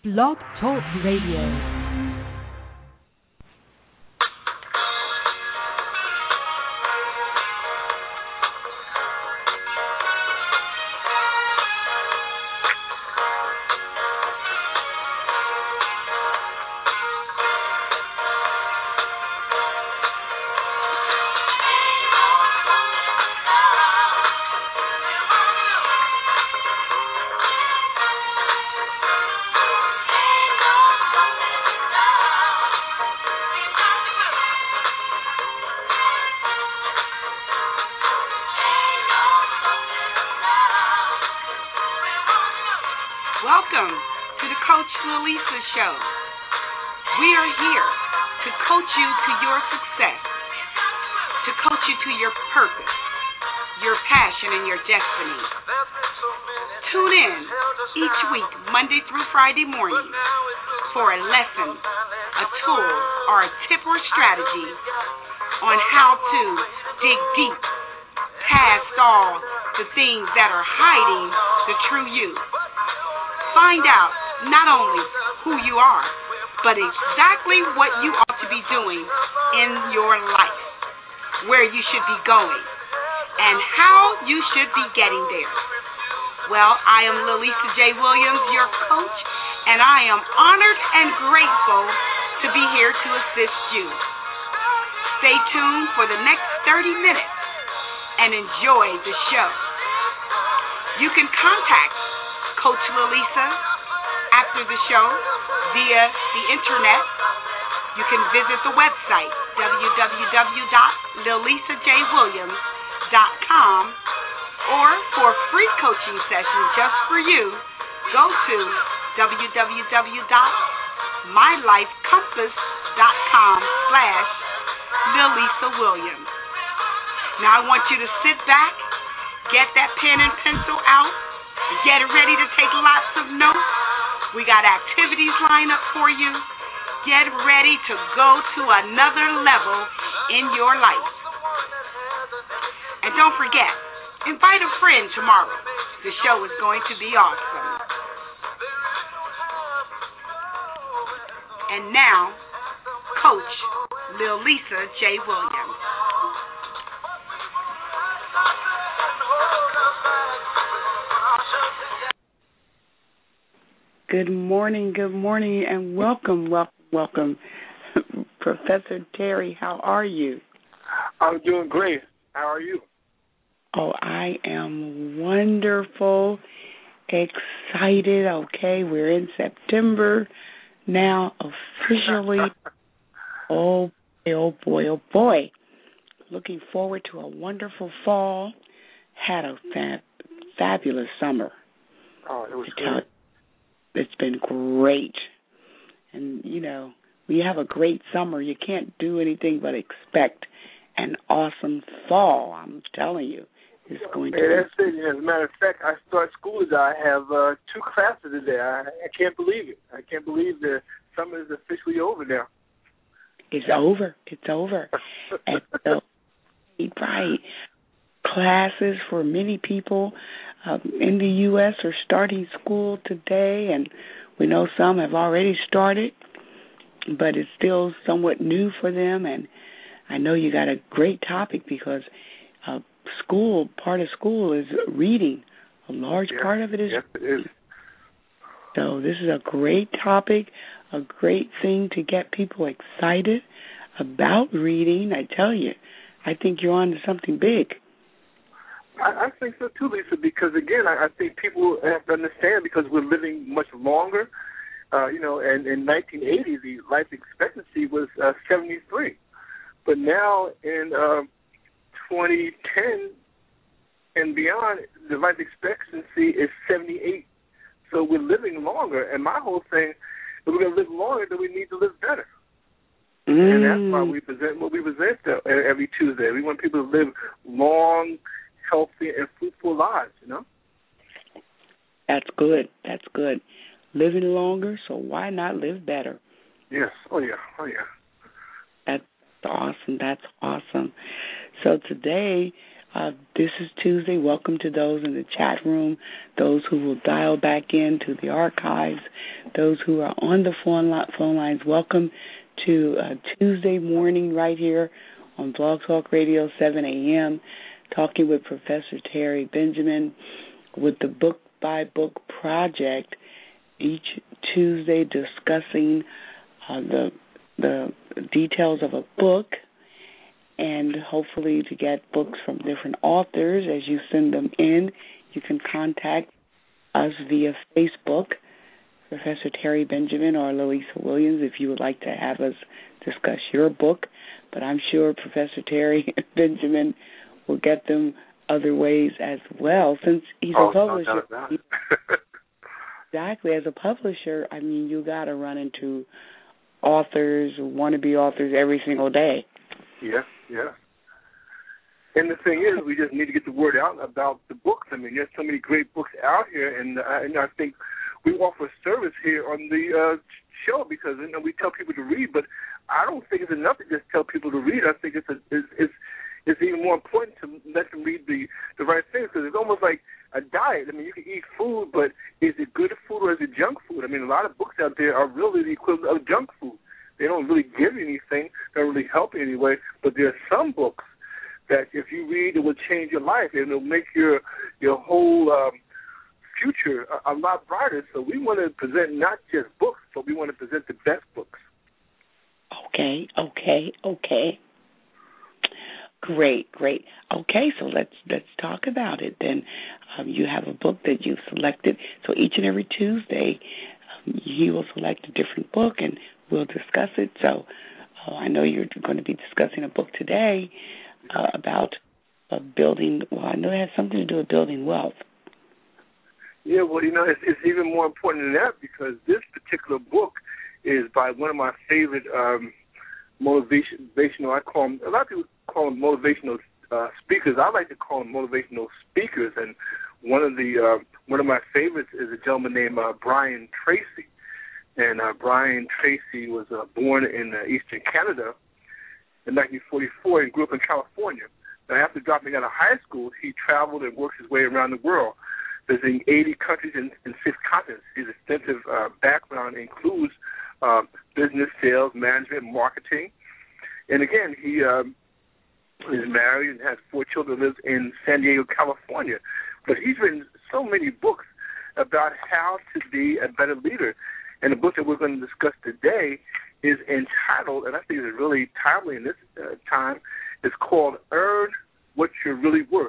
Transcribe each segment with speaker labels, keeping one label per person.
Speaker 1: Blog Talk Radio.
Speaker 2: Welcome to the Coach Lalisa Show. We are here to coach you to your success, to coach you to your purpose, your passion, and your destiny. Tune in each week, Monday through Friday morning, for a lesson, a tool, or a tip or strategy on how to dig deep past all the things that are hiding the true you. Find out not only who you are, but exactly what you ought to be doing in your life, where you should be going, and how you should be getting there. Well, I am Lalisa J. Williams, your coach, and I am honored and grateful to be here to assist you. Stay tuned for the next 30 minutes and enjoy the show. You can contact Coach Lalisa after the show via the internet. You can visit the website www.lalisajwilliams.com, or for free coaching sessions just for you, go to www.mylifecompass.com/LalisaWilliams. Now I want you to sit back, get that pen and pencil out, get ready to take lots of notes. We got activities lined up for you. Get ready to go to another level in your life. And don't forget, invite a friend tomorrow. The show is going to be awesome. And now, Coach Lalisa J. Williams.
Speaker 3: Good morning, and welcome, Professor Terry. How are you?
Speaker 4: I'm doing great. How are you?
Speaker 3: Oh, I am wonderful, excited. Okay, we're in September now officially. Oh boy. Looking forward to a wonderful fall. Had a fabulous summer.
Speaker 4: Oh, it was good.
Speaker 3: It's been great. And, when you have a great summer, you can't do anything but expect an awesome fall. I'm telling you. It's going to be.
Speaker 4: That's it. As a matter of fact, I start school today. I have 2 classes today. I can't believe it. I can't believe that summer is officially over now.
Speaker 3: It's over. And so, right. Classes for many people in the U.S. are starting school today, and we know some have already started, but it's still somewhat new for them. And I know you got a great topic because part of school is reading. A large part of it is.
Speaker 4: Yes, it is.
Speaker 3: So this is a great topic, a great thing to get people excited about reading. I tell you, I think you're on to something big.
Speaker 4: I think so too, Lisa, because, again, I think people have to understand because we're living much longer. And in 1980, the life expectancy was 73. But now in 2010 and beyond, the life expectancy is 78. So we're living longer. And my whole thing, if we're going to live longer, then we need to live better. And that's why we present what we present every Tuesday. We want people to live long, healthy, and fruitful lives,
Speaker 3: That's good. Living longer, so why not live better?
Speaker 4: Yes. Oh, yeah.
Speaker 3: That's awesome. So today, This is Tuesday. Welcome to those in the chat room, those who will dial back in to the archives, those who are on the phone lines. Welcome to Tuesday morning right here on Blog Talk Radio, 7 a.m., talking with Professor Terry Benjamin with the Book by Book Project, each Tuesday discussing the details of a book, and hopefully to get books from different authors. As you send them in, you can contact us via Facebook, Professor Terry Benjamin or Louisa Williams, if you would like to have us discuss your book. But I'm sure Professor Terry Benjamin will get them other ways as well, since he's a publisher.
Speaker 4: No.
Speaker 3: Exactly. As a publisher, I mean, you got to run into authors, wannabe authors every single day.
Speaker 4: Yeah. And the thing is, we just need to get the word out about the books. I mean, there's so many great books out here, and I think we offer service here on the show because we tell people to read, but I don't think it's enough to just tell people to read. I think it's even more important to let them read the right things, because it's almost like a diet. I mean, you can eat food, but is it good food or is it junk food? I mean, a lot of books out there are really the equivalent of junk food. They don't really give you anything, don't really help you anyway, but there are some books that if you read, it will change your life, and it'll make your whole future a lot brighter. So we want to present not just books, but we want to present the best books.
Speaker 3: Okay. Great. Okay, so let's talk about it then. You have a book that you've selected. So each and every Tuesday, he will select a different book, and we'll discuss it. So I know you're going to be discussing a book today about building. Well, I know it has something to do with building wealth.
Speaker 4: Yeah, well, it's even more important than that, because this particular book is by one of my favorite motivational. A lot of people call them motivational speakers. I like to call them motivational speakers, and one of my favorites is a gentleman named Brian Tracy. And Brian Tracy was born in eastern Canada in 1944 and grew up in California. Now, after dropping out of high school, he traveled and worked his way around the world, visiting 80 countries in 6 continents. His extensive background includes business, sales, management, marketing. And again, he is married and has 4 children, lives in San Diego, California. But he's written so many books about how to be a better leader. And the book that we're going to discuss today is entitled, and I think it's really timely in this time, it's called Earn What You're Really Worth.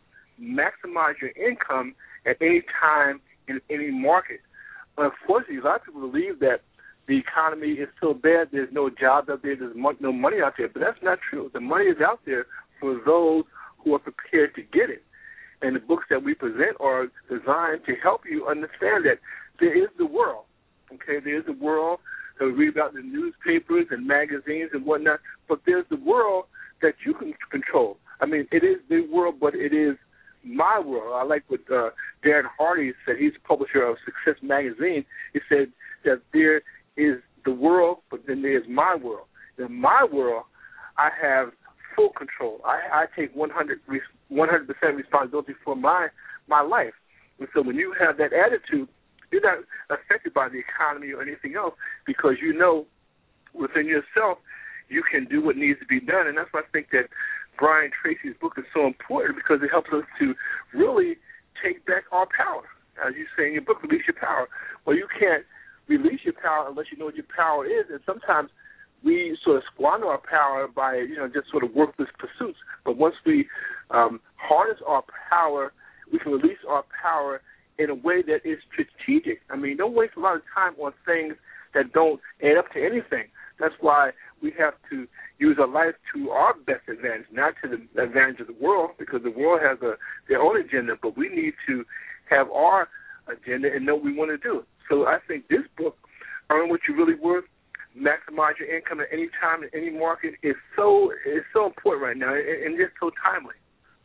Speaker 4: Maximize your income at any time in any market. Unfortunately, a lot of people believe that the economy is so bad, there's no jobs out there, there's no money out there. But that's not true. The money is out there for those who are prepared to get it. And the books that we present are designed to help you understand that there is the world. Okay, there's the world that we read about in the newspapers and magazines and whatnot, but there's the world that you can control. I mean, it is the world, but it is my world. I like what Darren Hardy said. He's the publisher of Success Magazine. He said that there is the world, but then there's my world. In my world, I have full control. I take 100% responsibility for my life. And so when you have that attitude, you're not affected by the economy or anything else, because you know within yourself you can do what needs to be done. And that's why I think that Brian Tracy's book is so important, because it helps us to really take back our power. As you say in your book, release your power. Well, you can't release your power unless you know what your power is. And sometimes we sort of squander our power by, just sort of worthless pursuits. But once we harness our power, we can release our power in a way that is strategic. I mean, don't waste a lot of time on things that don't add up to anything. That's why we have to use our life to our best advantage, not to the advantage of the world, because the world has their own agenda, but we need to have our agenda and know what we want to do. So I think this book, Earn What You're Really Worth, Maximize Your Income at Any Time in Any Market, is so important right now, and just so timely.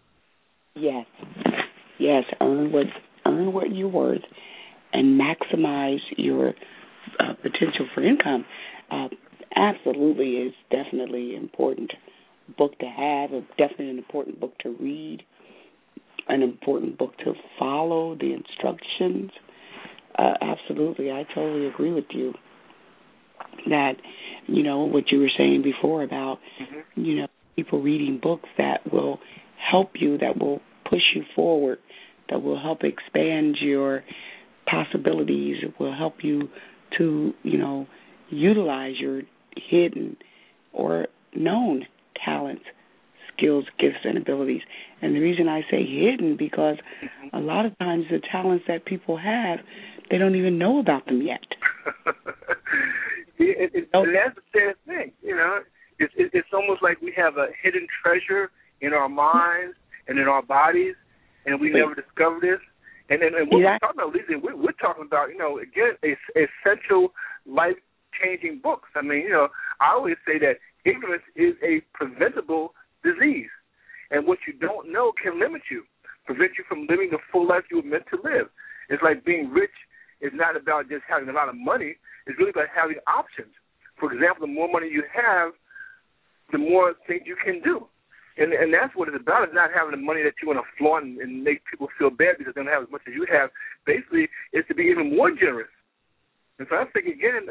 Speaker 3: Yes, earn what you're worth and maximize your potential for income. Absolutely is definitely an important book to have, definitely an important book to read an important book to follow the instructions. Absolutely, I totally agree with you. That, what you were saying before about, people reading books that will help you, that will push you forward, that will help expand your possibilities, it will help you to, utilize your hidden or known talents, skills, gifts, and abilities. And the reason I say hidden, because a lot of times the talents that people have, they don't even know about them yet.
Speaker 4: And that's the sad thing, It's almost like we have a hidden treasure in our minds and in our bodies, and we never discovered this. And what we're talking about, Lisa, we're talking about, again, essential life-changing books. I mean, I always say that ignorance is a preventable disease, and what you don't know can limit you, prevent you from living the full life you were meant to live. It's like being rich is not about just having a lot of money. It's really about having options. For example, the more money you have, the more things you can do. And that's what it's about. It's not having the money that you want to flaunt and make people feel bad because they don't have as much as you have. Basically, it's to be even more generous. And so I think, again,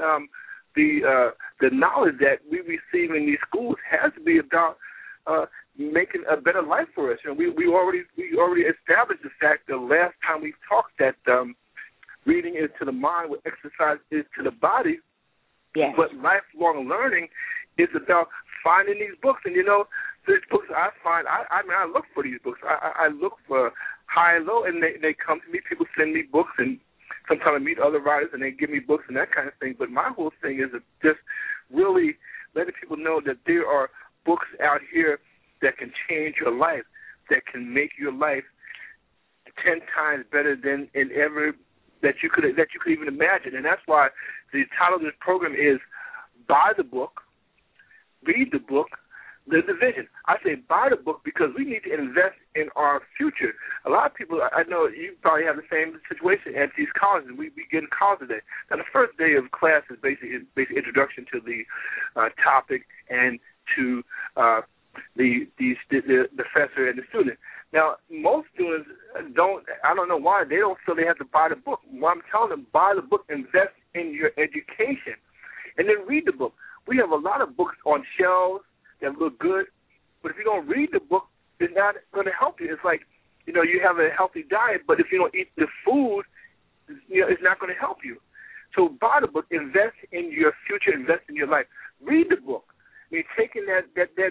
Speaker 4: the knowledge that we receive in these schools has to be about making a better life for us. We already established the fact the last time we talked that reading is to the mind, what exercise is to the body. Yes. But lifelong learning is about finding these books. And, these books I find, I look for these books. I look for high and low, and they come to me. People send me books, and sometimes I meet other writers, and they give me books and that kind of thing. But my whole thing is just really letting people know that there are books out here that can change your life, that can make your life 10 times better than ever that you could even imagine. And that's why the title of this program is Buy the Book, Read the Book, Live the Vision. I say buy the book because we need to invest in our future. A lot of people, I know you probably have the same situation at these colleges. We get in college today. Now, the first day of class is basically introduction to the topic and to the professor and the student. Now, most students I don't know why, they don't feel they have to buy the book. Well, I'm telling them, buy the book, invest in your education, and then read the book. We have a lot of books on shelves that look good, but if you don't read the book, it's not going to help you. It's like, you have a healthy diet, but if you don't eat the food, it's not going to help you. So buy the book, invest in your future, invest in your life. Read the book. I mean, taking that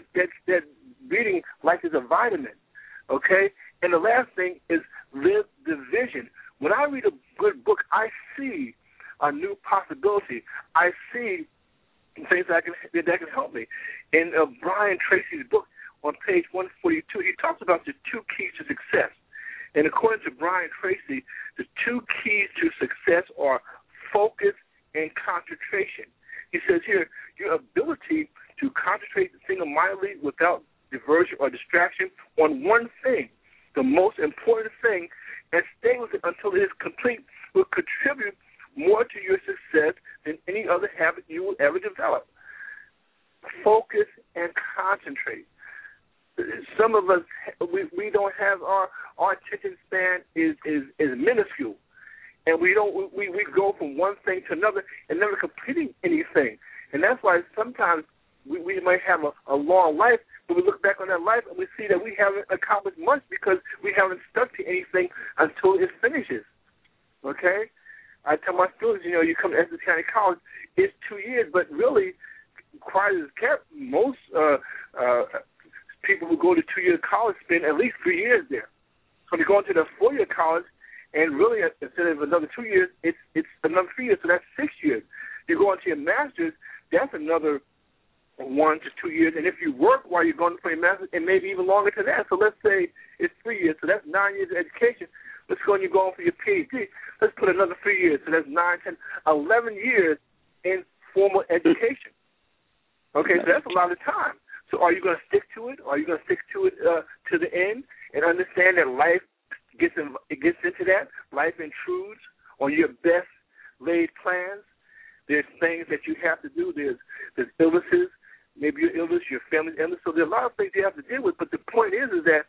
Speaker 4: reading like it's a vitamin, okay? And the last thing is live the vision. When I read a good book, I see a new possibility. I see things that can help me. In Brian Tracy's book on page 142, he talks about the 2 keys to success. And according to Brian Tracy, the 2 keys to success are focus and concentration. He says here, your ability to concentrate single-mindedly without diversion or distraction on one thing, the most important thing, and stay with it until it is complete, will contribute more to your success than any other habit you will ever develop. Focus and concentrate. Some of us, we don't have our attention span is minuscule, and we go from one thing to another and never completing anything. And that's why sometimes we might have a long life, but we look back on that life and we see that we haven't accomplished much because we haven't stuck to anything until it finishes. Okay? I tell my students, you come to Essex County College, it's 2 years, but really, quiet as kept, most people who go to 2-year college spend at least 3 years there. So they go into the 4-year college, and really, instead of another 2 years, it's another 3 years, so that's 6 years. You go into your master's, that's another 1 to 2 years, and if you work while you're going for your master's, it may be even longer than that. So let's say it's 3 years, so that's 9 years of education. Let's go and you're going for your PhD. Let's put another 3 years, so that's 9, 10, 11 years in formal education. Okay, so that's a lot of time. So are you going to stick to it? Are you going to stick to it to the end and understand that life gets into that? Life intrudes on your best laid plans. There's things that you have to do. There's illnesses, maybe your illness, your family's illness. So there's a lot of things you have to deal with. But the point is that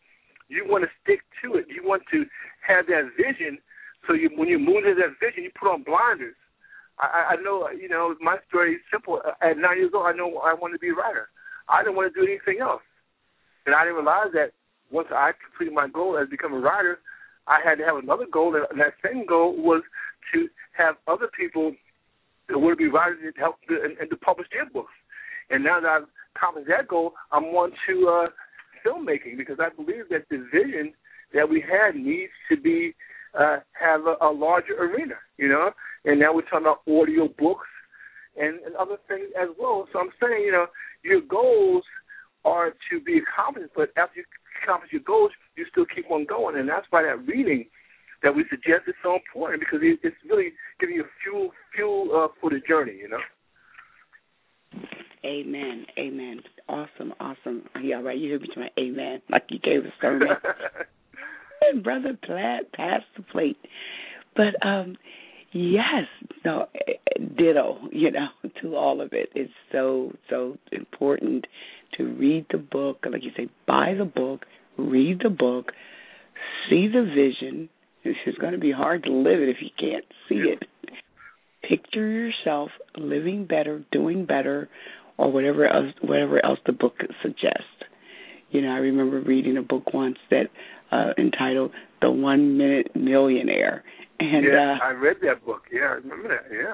Speaker 4: you want to stick to it. You want to have that vision. So when you move into that vision, you put on blinders. I know, my story is simple. At 9 years old, I know I wanted to be a writer. I didn't want to do anything else. And I didn't realize that once I completed my goal as becoming a writer, I had to have another goal, and that same goal was to have other people that want to be writers and help and to publish their books. And now that I've accomplished that goal, I'm on to filmmaking, because I believe that the vision that we had needs to be have a larger arena, And now we're talking about audio books and other things as well. So I'm saying, your goals are to be accomplished, but after you accomplish your goals, you still keep on going. And that's why that reading that we suggest is so important, because it's really giving you fuel for the journey,
Speaker 3: Amen. Amen. Awesome. Yeah, right. You heard me to my amen, like you gave a sermon. Brother Platt, pass the plate. But, yes, no, ditto, to all of it. It's so important to read the book. Like you say, buy the book, read the book, see the vision. It's going to be hard to live it if you can't see it. Picture yourself living better, doing better, or whatever else the book suggests. I remember reading a book once that entitled The 1 Minute Millionaire. And,
Speaker 4: I read that book. Yeah, I remember that, yeah.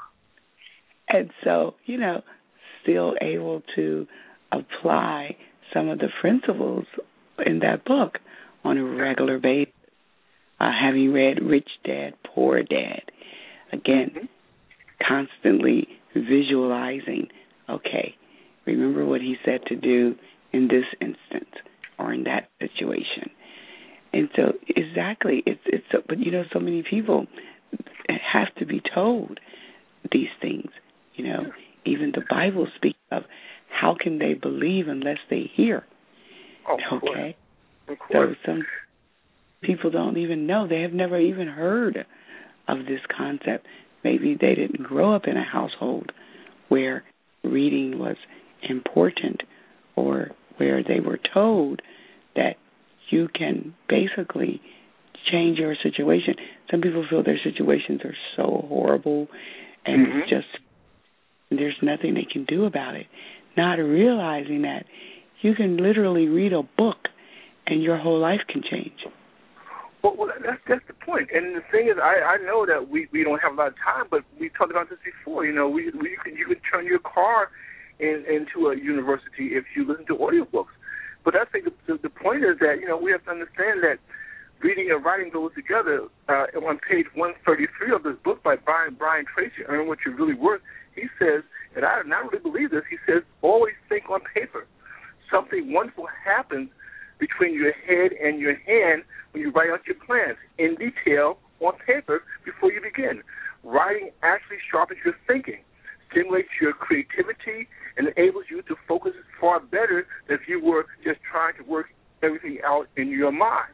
Speaker 3: And so, still able to apply some of the principles in that book on a regular basis. Having read Rich Dad, Poor Dad, again, constantly visualizing, okay, remember what he said to do in this instance or in that situation. And so, exactly, but so many people have to be told these things. Even the Bible speaks of how can they believe unless they hear. Okay,
Speaker 4: of course.
Speaker 3: So some people don't even know. They have never even heard of this concept. Maybe they didn't grow up in a household where reading was important, or where they were told that you can basically change your situation. Some people feel their situations are so horrible and it's just there's nothing they can do about it. Not realizing that you can literally read a book and your whole life can change.
Speaker 4: Well, that's the point. And the thing is, I know that we don't have a lot of time, but we talked about this before. You can turn your car into a university if you listen to audiobooks. But I think the point is that, we have to understand that reading and writing goes together. On page 133 of this book by Brian Tracy, Earn What You're Really Worth, he says, and I really believe this, he says, always think on paper. Something wonderful happens between your head and your hand when you write out your plans in detail on paper before you begin. Writing actually sharpens your thinking, stimulates your creativity, and enables you to focus far better than if you were just trying to work everything out in your mind.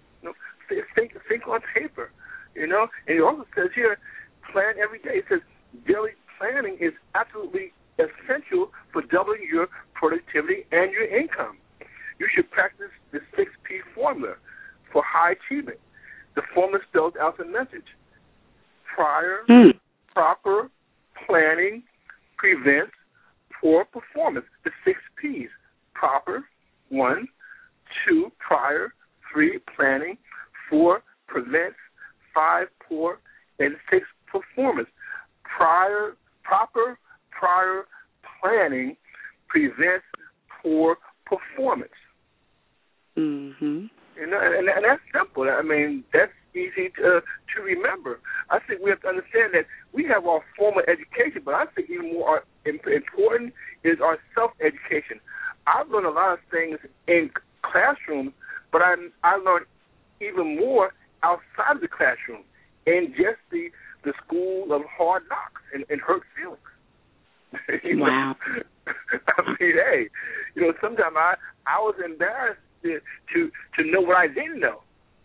Speaker 4: Think on paper, And it also says here, plan every day. It says daily planning is absolutely essential for doubling your productivity and your income. You should practice the 6P formula for high achievement. The formula spells out the message. Prior, proper planning prevents poor performance. The 6 P's. Proper, 1. 2, prior. 3, planning. 4, prevents. 5, poor. And 6, performance. Proper prior planning prevents poor performance.
Speaker 3: Mm-hmm.
Speaker 4: And that's simple. I mean, that's easy to remember. I think we have to understand that we have our formal education, but I think even more important is our self-education. I've learned a lot of things in classrooms, but I learned even more outside of the classroom in just the school of hard knocks and hurt feelings.
Speaker 3: Wow.
Speaker 4: I mean, hey, sometimes I was embarrassed to know what I didn't know,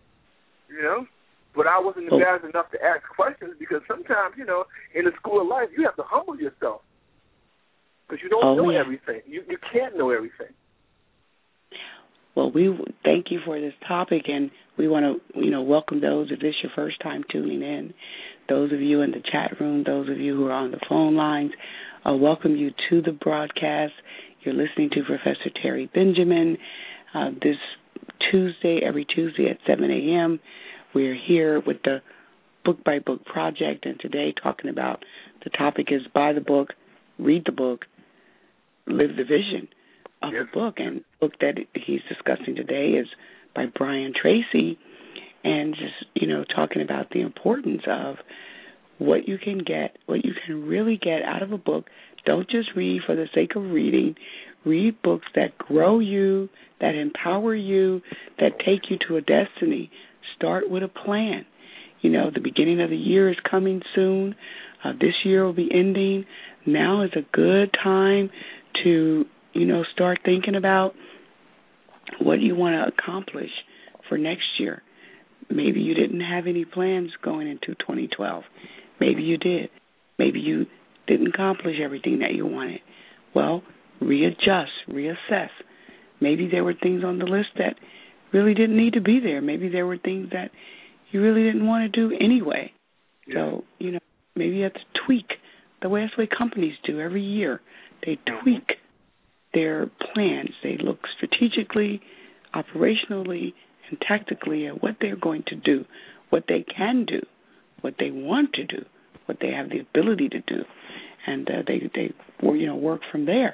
Speaker 4: but I wasn't embarrassed enough to ask questions, because sometimes, in the school of life, you have to humble yourself because you don't know everything. You can't know everything.
Speaker 3: Well, we thank you for this topic, and we want to, welcome those if this is your first time tuning in. Those of you in the chat room, those of you who are on the phone lines, welcome you to the broadcast. You're listening to Professor Terry Benjamin. This Tuesday, every Tuesday at 7 a.m., we're here with the Book by Book Project, and today talking about the topic is buy the book, read the book, live the vision of the book. And the book that he's discussing today is by Brian Tracy, and just, talking about the importance of what you can get, what you can really get out of a book. Don't just read for the sake of reading. Read books that grow you, that empower you, that take you to a destiny. Start with a plan. The beginning of the year is coming soon. This year will be ending. Now is a good time to, start thinking about what you want to accomplish for next year. Maybe you didn't have any plans going into 2012. Maybe you did. Maybe you didn't accomplish everything that you wanted. Well, readjust, reassess. Maybe there were things on the list that really didn't need to be there. Maybe there were things that you really didn't want to do anyway. Yeah. So, maybe you have to tweak the way that's what companies do every year. They tweak their plans. They look strategically, operationally, and tactically at what they're going to do, what they can do, what they want to do, what they have the ability to do, and they work from there.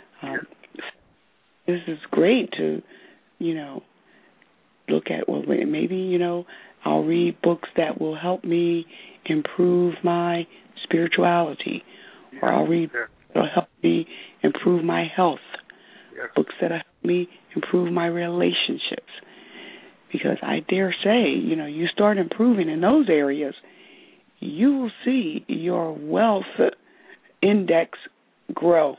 Speaker 3: This is great to, look at, well, maybe, I'll read books that will help me improve my spirituality, or I'll read books that will help me improve my health, books that will help me improve my relationships. Because I dare say, you start improving in those areas, you will see your wealth index grow.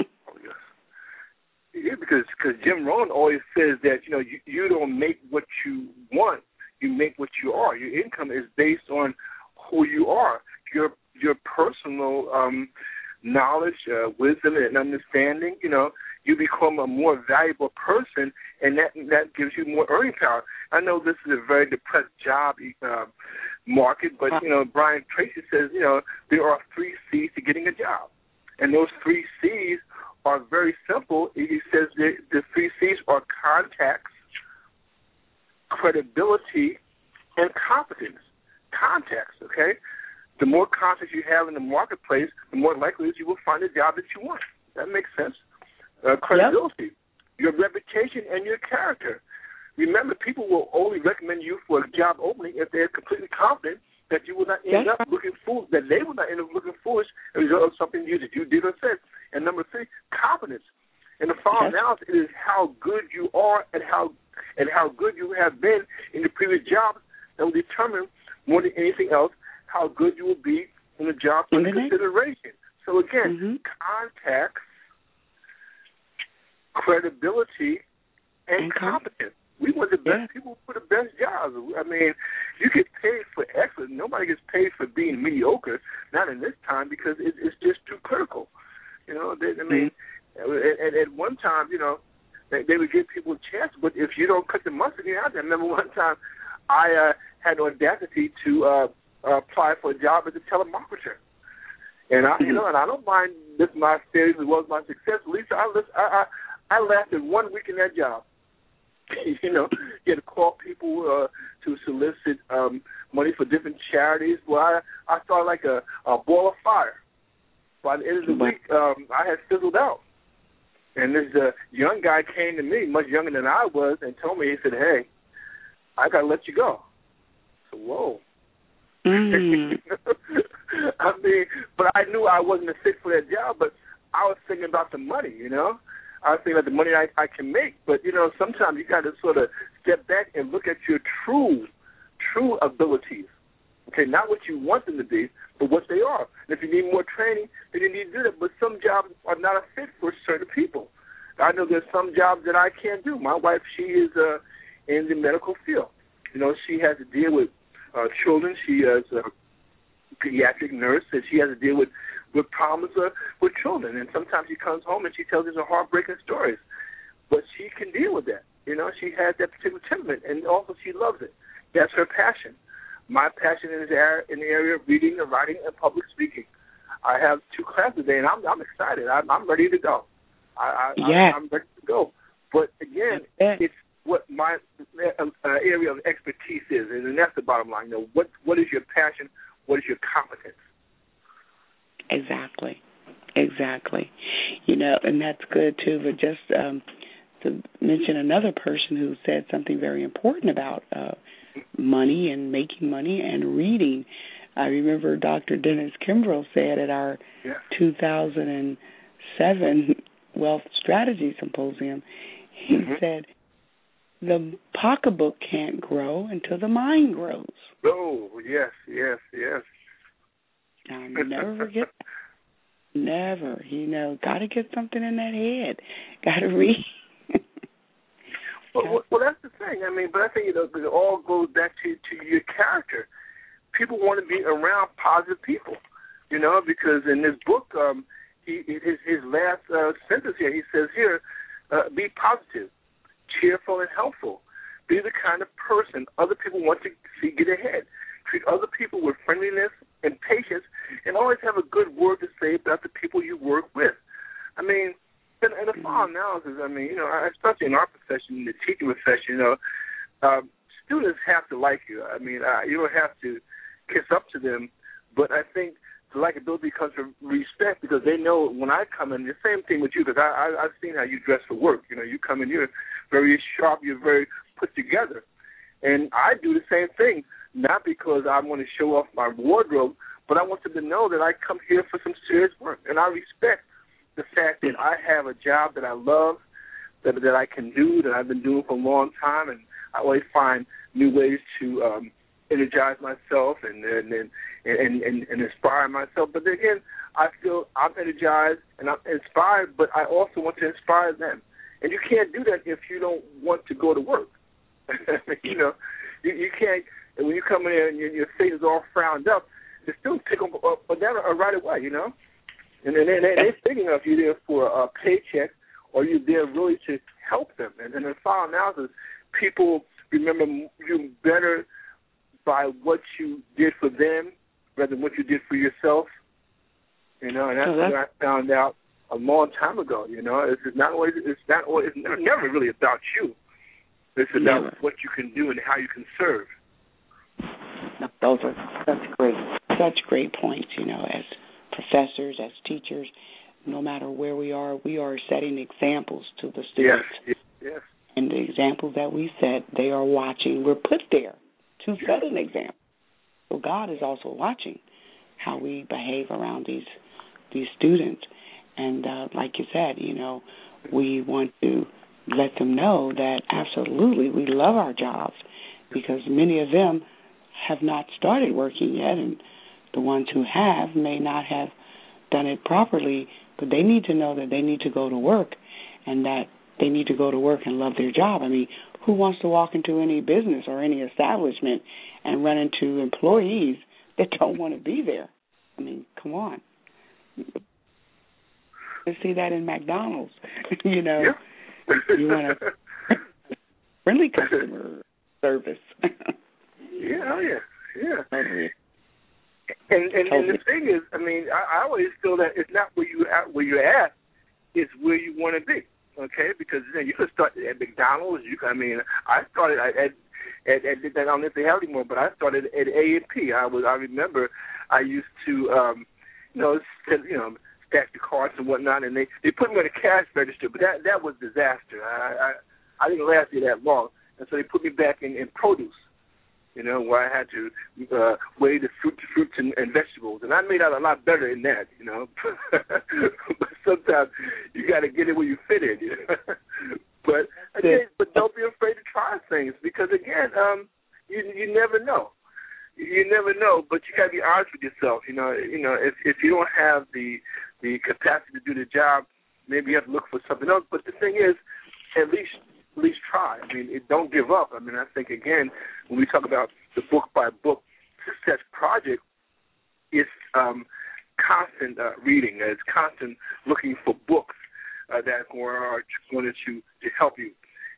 Speaker 4: Yeah, because Jim Rohn always says that, you don't make what you want, you make what you are. Your income is based on who you are, your personal knowledge, wisdom, and understanding. You become a more valuable person, and that gives you more earning power. I know this is a very depressed job market, but, Brian Tracy says, there are 3 C's to getting a job. And those 3 C's are very simple. He says the 3 C's are contacts, credibility, and competence. Contacts, okay? The more contacts you have in the marketplace, the more likely is you will find a job that you want. That makes sense. Credibility, your reputation, and your character. Remember, people will only recommend you for a job opening if they're completely confident that you will not end up looking foolish, that they will not end up looking foolish as a result of something that you did or said. And number 3, competence. And the final analysis is how good you are and how good you have been in the previous jobs that will determine more than anything else how good you will be in the job under consideration. So again, contacts, credibility, and competence. We want the best people for the best jobs. I mean, you get paid for excellence. Nobody gets paid for being mediocre, not in this time, because it's just too critical. And at one time, they would give people a chance, but if you don't cut the mustard, you're out there. I remember one time I had the audacity to apply for a job as a telemarketer. And I don't mind this my failures as well as my success. At least I lasted 1 week in that job. You had to call people to solicit money for different charities. Well, I started like a ball of fire. By the end of the week, I had fizzled out. And this young guy came to me, much younger than I was, and told me, he said, "Hey, I got to let you go." So, whoa. I mean, but I knew I wasn't a fit for that job, but I was thinking about the money, I was thinking about the money I can make. But, sometimes you got to sort of step back and look at your true abilities. Okay, not what you want them to be, but what they are. And if you need more training, then you need to do that. But some jobs are not a fit for certain people. I know there's some jobs that I can't do. My wife, she is in the medical field. She has to deal with children. She is a pediatric nurse, and she has to deal with problems with children. And sometimes she comes home and she tells us her heartbreaking stories. But she can deal with that. You know, she has that particular temperament, and also she loves it. That's her passion. My passion is in the area of reading and writing and public speaking. I have 2 classes today, and I'm excited. I'm ready to go. I'm ready to go. But again, it's what my area of expertise is, and that's the bottom line. You know, what is your passion? What is your competence?
Speaker 3: Exactly. You know, and that's good too. But just to mention another person who said something very important about money and making money and reading. I remember Dr. Dennis Kimbrough said at our 2007 Wealth Strategy Symposium, he said, the pocketbook can't grow until the mind grows.
Speaker 4: Oh, yes.
Speaker 3: I'll never forget that. Never. You know, got to get something in that head. Got to read.
Speaker 4: Well, that's the thing. I mean, but I think it all goes back to your character. People want to be around positive people, you know, because in this book, his last sentence here, he says here, be positive, cheerful, and helpful. Be the kind of person other people want to see get ahead. Treat other people with friendliness and patience, and always have a good word to say about the people you work with. I mean, in the final analysis, I mean, you know, especially in our profession, the teaching profession, you know, students have to like you. I mean, you don't have to kiss up to them, but I think the likability comes from respect because they know when I come in, the same thing with you, because I've seen how you dress for work. You know, you come in, you're very sharp, you're very put together. And I do the same thing, not because I want to show off my wardrobe, but I want them to know that I come here for some serious work. And I respect the fact that I have a job that I love, that I can do, that I've been doing for a long time, and I always find new ways to energize myself and inspire myself. But again, I feel I'm energized and I'm inspired, but I also want to inspire them. And you can't do that if you don't want to go to work. You know, you can't. And when you come in there and your face is all frowned up, the students pick up down right away. You know, and then they're thinking of you there for a paycheck, or you're there really to help them. And in the final analysis, people remember you better by what you did for them rather than what you did for yourself. You know, and that's what I found out a long time ago. You know, it's never really about you. It's about what you can do and how you can serve.
Speaker 3: No, those are such great points. You know, as professors, as teachers, no matter where we are setting examples to the students.
Speaker 4: Yes.
Speaker 3: And the examples that we set, they are watching. We're put there to set an example. So God is also watching how we behave around these students. And like you said, you know, we want to let them know that absolutely we love our jobs because many of them have not started working yet, and the ones who have may not have done it properly, but they need to know that they need to go to work and that they need to go to work and love their job. I mean, who wants to walk into any business or any establishment and run into employees that don't want to be there? I mean, come on. You see that in McDonald's, you know.
Speaker 4: Yeah.
Speaker 3: You want a friendly customer service.
Speaker 4: Yeah. And the thing is, I mean, I always feel that it's not where you're at, it's where you want to be. Okay, because you can start at McDonald's. I started at I don't know if they have anymore, but I started at A&P. I remember I used to stack the carts and whatnot, and they put me on the cash register, but that was disaster. I didn't last there that long, and so they put me back in produce, you know, where I had to weigh the fruits and vegetables, and I made out a lot better in that, you know. But sometimes you got to get it where you fit in, you know? But don't be afraid to try things because again, you never know. You never know, but you got to be honest with yourself. You know, if you don't have the capacity to do the job, maybe you have to look for something else. But the thing is, at least try. I mean, don't give up. I mean, I think again, when we talk about the book by book success project, it's constant reading. It's constant looking for books that are going to help you.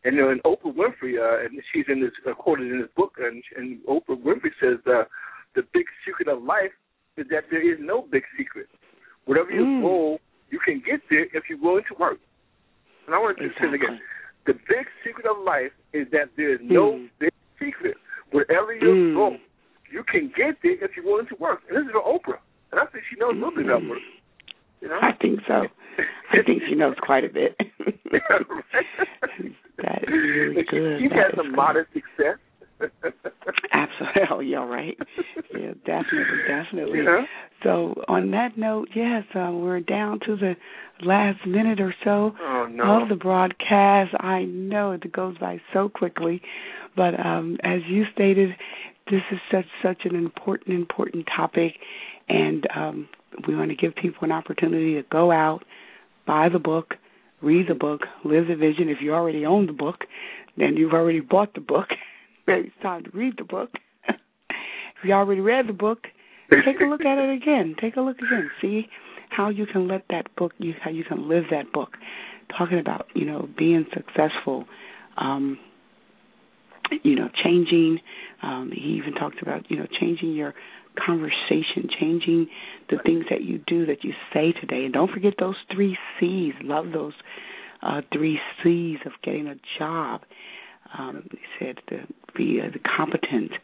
Speaker 4: And and Oprah Winfrey, and she's in this quoted in this book, and Oprah Winfrey says the big secret of life is that there is no big secret. Whatever your goal, you can get there if you're willing to work. And I want to say it again. The big secret of life is that there is no big secret. Whatever your goal, you can get there if you're willing to work. And this is for Oprah. And I think she knows a little bit about work. You know?
Speaker 3: I think so. I think she knows quite a bit. That is really good.
Speaker 4: She's had some modest success.
Speaker 3: Absolutely. Oh, yeah, right. Yeah, definitely.
Speaker 4: Yeah.
Speaker 3: So on that note, yes, we're down to the last minute or so of the broadcast. I know it goes by so quickly, but as you stated, this is such an important topic, and we want to give people an opportunity to go out, buy the book, read the book, live the vision. If you already own the book, then you've already bought the book. Maybe it's time to read the book. If you already read the book, take a look at it again. Take a look again. See how you can let that book, how you can live that book. Talking about, being successful, changing. He even talked about, changing your conversation, changing the things that you do, that you say today. And don't forget those 3 C's. Love those 3 C's of getting a job. He said to be the competent,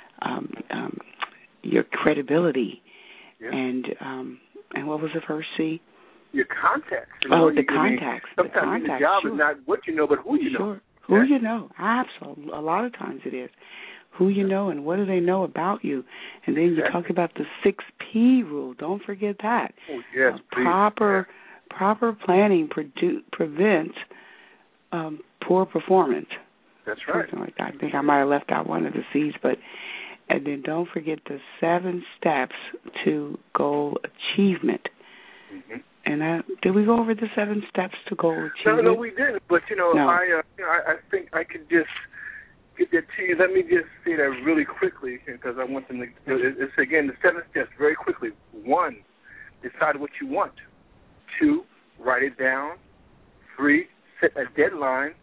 Speaker 3: your credibility, and what was the first C?
Speaker 4: Your contacts.
Speaker 3: The contacts.
Speaker 4: Sometimes the job is not what you know, but who you know.
Speaker 3: Sure. Who you know. Absolutely. A lot of times it is. Who you know and what do they know about you. And then you talk about the 6P rule. Don't forget that.
Speaker 4: Oh, yes,
Speaker 3: proper planning prevents poor performance.
Speaker 4: That's right.
Speaker 3: Like that. I think I might have left out one of the C's, and then don't forget the 7 steps to goal achievement. Mm-hmm. And did we go over the 7 steps to goal achievement?
Speaker 4: No, we didn't. But I think I could just get that to you. Let me just say that really quickly because I want them to. It's again the 7 steps very quickly. 1, decide what you want. 2, write it down. 3, set a deadline.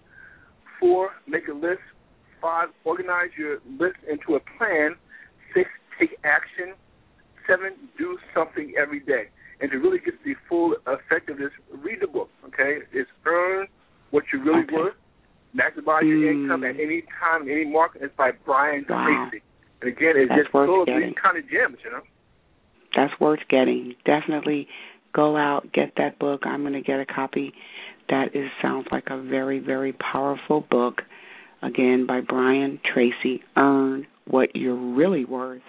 Speaker 4: 4, make a list. 5, organize your list into a plan. 6, take action. 7, do something every day. And to really get the full effect of this, read the book, okay? It's Earn What You're Really Worth. Maximize your income at any time, any market. It's by Brian Tracy. And again, it's just full of these kind of gems,
Speaker 3: That's worth getting. Definitely go out, get that book. I'm going to get a copy. That sounds like a very, very powerful book. Again, by Brian Tracy, Earn What You're Really Worth,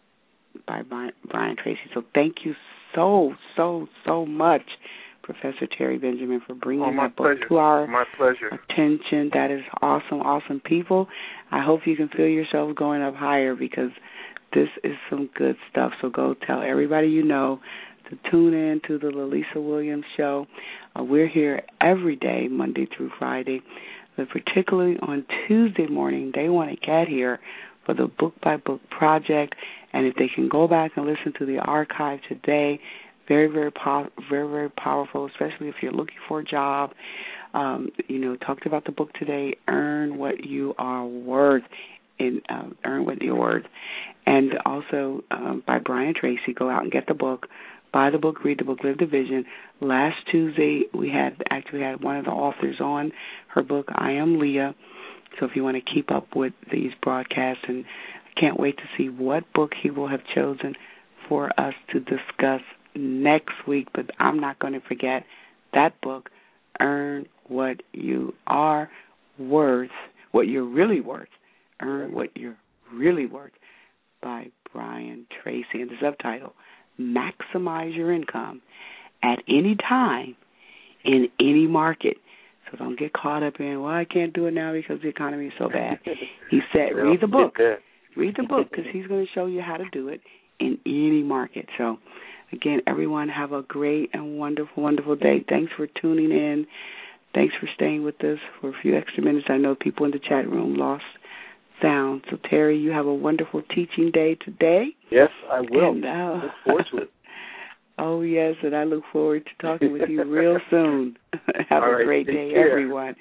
Speaker 3: by Brian Tracy. So thank you so much, Professor Terry Benjamin, for bringing that book to our attention. That is awesome. People, I hope you can feel yourselves going up higher because this is some good stuff. So go tell everybody you know to tune in to the Lalisa Williams Show. We're here every day, Monday through Friday, but particularly on Tuesday morning, they want to get here for the Book by Book project. And if they can go back and listen to the archive today, very, very powerful, especially if you're looking for a job. Talked about the book today, Earn What You Are Worth, Earn What You're Worth. And also by Brian Tracy, go out and get the book. Buy the book, read the book, live the vision. Last Tuesday, we had one of the authors on her book, I Am Leah. So if you want to keep up with these broadcasts, and I can't wait to see what book he will have chosen for us to discuss next week. But I'm not going to forget that book, Earn What You Are Worth, What You're Really Worth. Earn What You're Really Worth by Brian Tracy. And the subtitle, Maximize Your Income at Any Time in Any Market. So don't get caught up in, I can't do it now because the economy is so bad. He said, read the book. Read the book because he's going to show you how to do it in any market. So, again, everyone have a great and wonderful, wonderful day. Thanks for tuning in. Thanks for staying with us for a few extra minutes. I know people in the chat room lost sound. So, Terry, you have a wonderful teaching day today.
Speaker 4: Yes, I will.
Speaker 3: And,
Speaker 4: look forward to it.
Speaker 3: Oh, yes, and I look forward to talking with you real soon. Have a great day, everyone.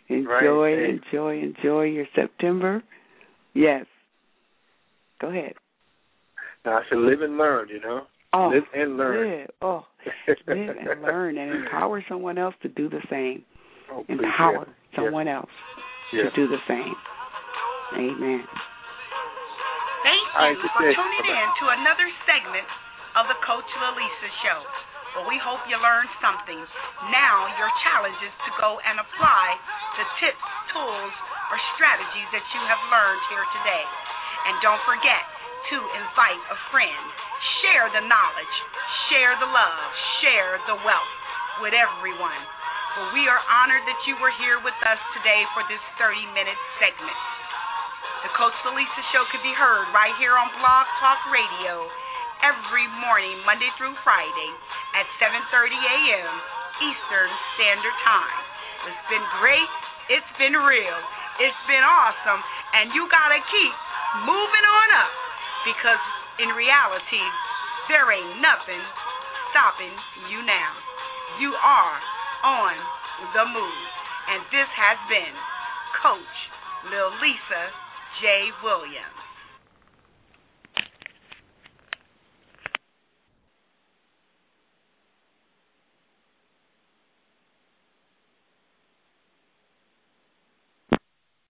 Speaker 3: Enjoy your September. Yes. Go ahead.
Speaker 4: Now, I should live and learn, you know.
Speaker 3: Oh,
Speaker 4: live and learn.
Speaker 3: Live. Oh, live and learn and empower someone else to do the same.
Speaker 4: Oh,
Speaker 3: empower someone else to do the same. Amen.
Speaker 2: Thank you for tuning in to another segment of the Coach Lalisa Show. Well, we hope you learned something. Now your challenge is to go and apply the tips, tools, or strategies that you have learned here today. And don't forget to invite a friend. Share the knowledge, share the love, share the wealth with everyone. Well, we are honored that you were here with us today for this 30-minute segment. The Coach Lalisa Show can be heard right here on Blog Talk Radio every morning, Monday through Friday at 7:30 a.m. Eastern Standard Time. It's been great. It's been real. It's been awesome. And you got to keep moving on up because in reality, there ain't nothing stopping you now. You are on the move. And this has been Coach Lalisa J. Williams.